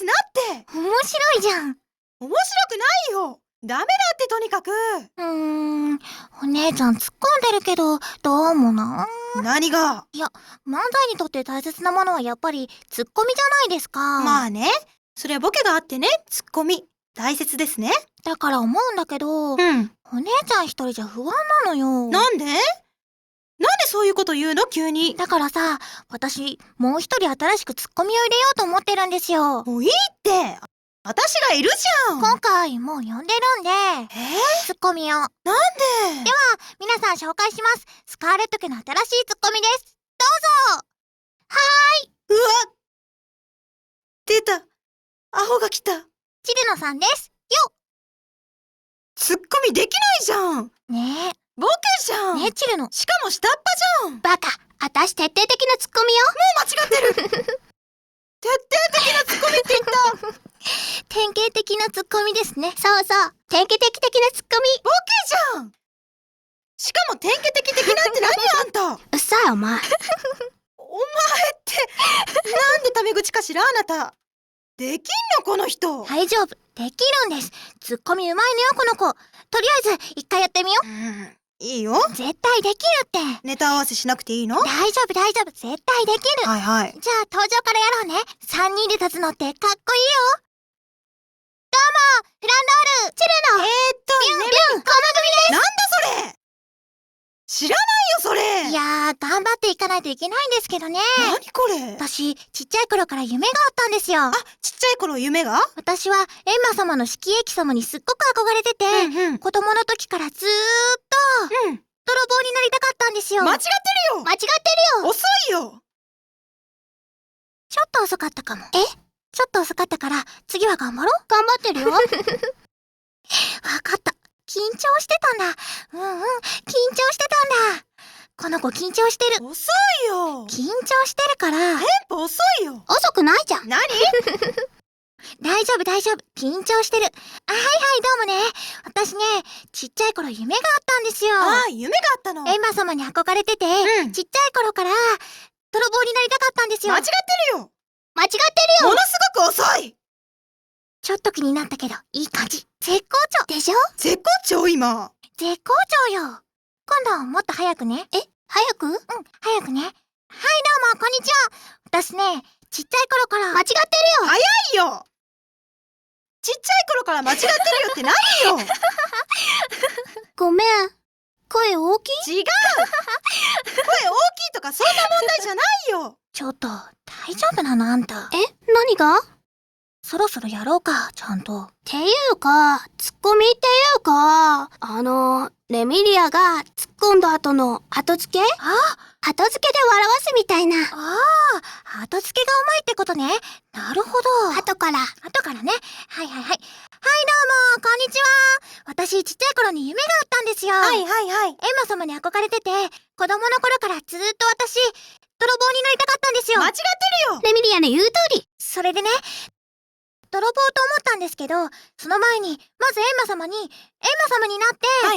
なって。 面白いじゃん。 面白くないよ。ダメだってとにかく。 お姉ちゃん突っ込んでるけど、どうもな。 何が？ いや、漫才にとって大切なものはやっぱりツッコミじゃないですか。 まあね。それはボケがあってね、ツッコミ。大切ですね。 だから思うんだけど、お姉ちゃん一人じゃ不安なのよ。 なんで？なんでそういうこと言うの急に。 だからさ、私、もう一人新しくツッコミを入れようと思ってるんですよ。 もういいって。私がいるじゃん。 今回もう呼んでるんで、ツッコミを。なんで？では、皆さん紹介します。スカーレット家の新しいツッコミです。どうぞ。はーい。 うわ！出た。アホが来た。 チルノさんです。よっ。 ツッコミできないじゃん。 ねえ。 ボケじゃん。 ねえ、チルノ。 しかも下っ端じゃん。 バカ。あたし徹底的なツッコミよ。 もう間違ってる。徹底的なツッコミって言った。 典型的なツッコミですね。そうそう。典型的なツッコミ。 ボケじゃん。しかも典型的なんて何あんた。 うっさいお前。 お前ってなんでタメ口かしらあなた。できんのこの人。 大丈夫。できるんです。ツッコミうまいのよこの子。とりあえず一回やってみよう。 いいよ。 絶対できるって。 ネタ合わせしなくていいの？ 大丈夫。絶対できる。 はいはい。 じゃあ登場からやろうね。3人で立つのってかっこいいよ。どうも、フランドール、チルノ。ビュンビュン、コモ組です。 なんだそれ。知らないよそれ。 いやー、頑張っていかないといけないんですけどね。 何これ。 私、ちっちゃい頃から夢があったんですよ。 ちっちゃい頃夢が？ 私はエンマ様の色液様にすっごく憧れてて、子供の時からずーっと、泥棒になりたかったんですよ。 間違ってるよ。 間違ってるよ。 遅いよ。 ちょっと遅かったかも。ちょっと遅かったから、次は頑張ろう。頑張ってるよ。わかった。緊張してたんだ。緊張してたんだ。この子緊張してる。 遅いよ。 緊張してるから。 テンポ遅いよ。 遅くないじゃん。 何？ 大丈夫。緊張してる。はい、どうもね。私ね、ちっちゃい頃夢があったんですよ。 夢があったの。 エンマ様に憧れてて、ちっちゃい頃から、泥棒になりたかったんですよ。 間違ってるよ。 間違ってるよ。 ものすごく遅い。 ちょっと気になったけど、いい感じ。絶好調でしょ？ 絶好調今。 絶好調よ。今度もっと早くね。早く？早くね。はい、どうも、こんにちは。私ね、ちっちゃい頃から。間違ってるよ。 早いよ。ちっちゃい頃から間違ってるよって何よ。 ごめん。声大きい？ 違う。声大きいとかそんな問題じゃないよ。 ちょっと、大丈夫なのあんた。 何が？ そろそろやろうか、ちゃんと。 っていうか、ツッコミっていうか、レミリアが突っ込んだ後の後付け？後付けで笑わすみたいな。 後付けがうまいってことね。なるほど。後からね。はい。はい、どうも、こんにちは。私、ちっちゃい頃に夢があったんですよ。 はい。 エンマ様に憧れてて、子供の頃からずーっと私、泥棒になりたかったんですよ。 間違ってるよ。 レミリアの言う通り。 それでね、泥棒と思ったんですけど、その前に、まずエンマ様になって、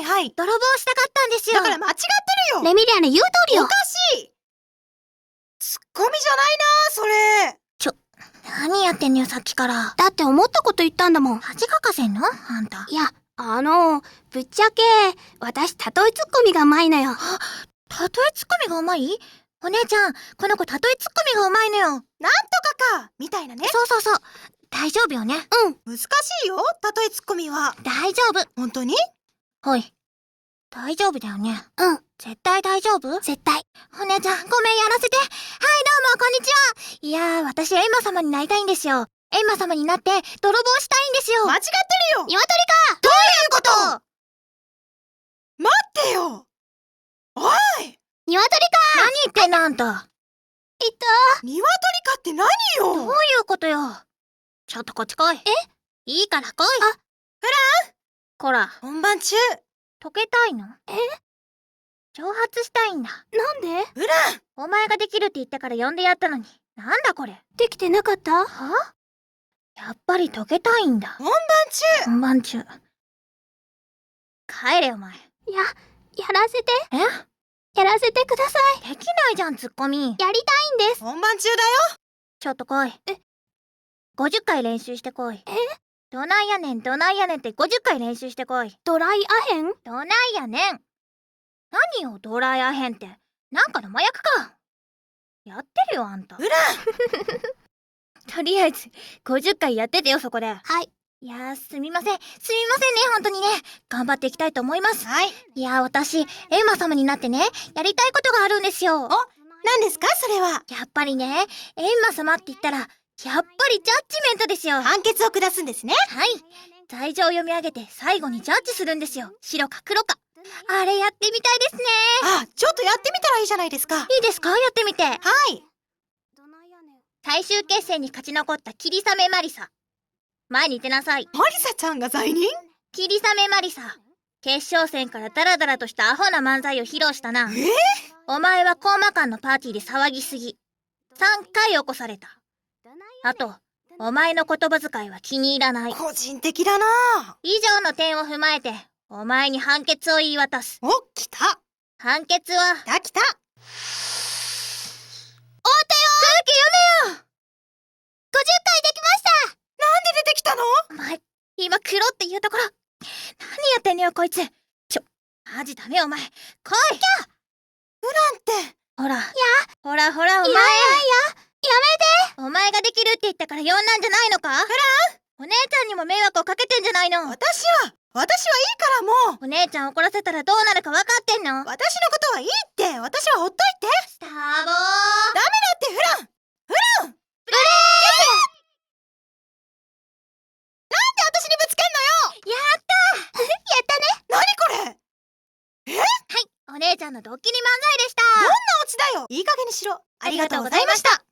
はい。 泥棒したかったんですよ。 だから間違ってるよ。 レミリアの言う通りよ。 おかしい。ツッコミじゃないな、それ。 何やってんのよ、さっきから。 だって思ったこと言ったんだもん。 恥かかせんのあんた。 いや、ぶっちゃけ、私、例えツッコミがうまいのよ。 例えツッコミがうまい？お姉ちゃん、この子例えツッコミがうまいのよ。 なんとかか、みたいなね。 そう。大丈夫よね。 難しいよ、例えツッコミは。 大丈夫。 本当に？ ほい。大丈夫だよね。絶対大丈夫？ 絶対。 お姉ちゃん、ごめん、やらせて。はい、どうも、こんにちは。いやー、私、エンマ様になりたいんですよ。エンマ様になって、泥棒したいんですよ。 間違ってるよ。 鶏か！ どういうこと？待ってよ。おい！ 鶏か！ 何言ってんのあんた。 鶏かって何よ。 どういうことよ。ちょっとこっち来い。いいから来い。こら、 本番中。 溶けたいの？蒸発したいんだ。 なんで？ フラン。 お前ができるって言ったから呼んでやったのに。なんだこれ。 できてなかった？ やっぱり溶けたいんだ。本番中。帰れお前。 やらせて。 え？ やらせてください。 できないじゃん、ツッコミ。 やりたいんです。 本番中だよ。 ちょっと来い。 50回練習してこい。どないやねんって50回練習してこい。 ドライアヘン？ どないやねん。何よ、ドライアヘンって。なんかの麻薬か。やってるよ、あんた。 ウランとりあえず、50回やっててよ、そこで。 はい。 いやー、すみませんね、本当にね。頑張っていきたいと思います。 はい。 いやー、私、エンマ様になってね、やりたいことがあるんですよ。 何ですかそれは。 やっぱりね、エンマ様って言ったら、やっぱりジャッジメントですよ。 判決を下すんですね。 はい。罪状を読み上げて最後にジャッジするんですよ。白か黒か。あれやってみたいですね。 あ、ちょっとやってみたらいいじゃないですか。 いいですか、やってみて。 はい。 最終決戦に勝ち残った霧雨マリサ。前にいてなさい。 マリサちゃんが罪人？ 霧雨マリサ。決勝戦からダラダラとしたアホな漫才を披露したな。お前はコーマ館のパーティーで騒ぎすぎ。3回起こされた。あと、お前の言葉遣いは気に入らない。 個人的だな。 以上の点を踏まえて、お前に判決を言い渡す。 お、来た。 判決は、 来た来た。 空気読めよ！ 50 回できました！ なんで出てきたの？ お前、今黒っていうところ。何やってんのよ、こいつ。マジダメお前。来い！ なんて。 ほら。ほら、お前。 やお前ができるって言ったから呼んだんじゃないのか？お姉ちゃんにも迷惑をかけてんじゃないの？ 私はいいからもう。 お姉ちゃん怒らせたらどうなるか分かってんの？ 私のことはいいって。私はほっといて。 スターボー。 ダメだってフラン。なんで私にぶつけんのよ。 やった何これ。 はい、お姉ちゃんのドッキリ漫才でした。 どんなオチだよ。いい加減にしろ。ありがとうございました。